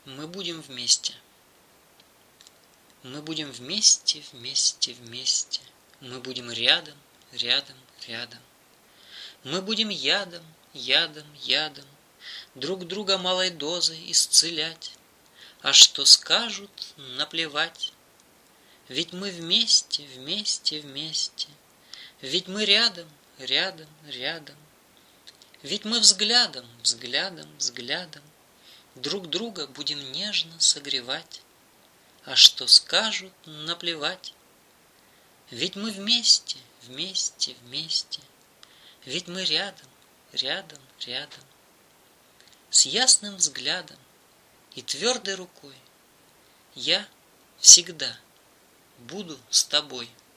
Мы будем вместе. Мы будем вместе, вместе, вместе. Мы будем рядом, рядом, рядом. Мы будем ядом, ядом, ядом друг друга малой дозой исцелять. А что скажут, наплевать. Ведь мы вместе, вместе, вместе. Ведь мы рядом, рядом, рядом. Ведь мы взглядом, взглядом, взглядом друг друга будем нежно согревать. А что скажут, наплевать. Ведь мы вместе, вместе, вместе. Ведь мы рядом, рядом, рядом. С ясным взглядом и твердой рукой я всегда буду с тобой.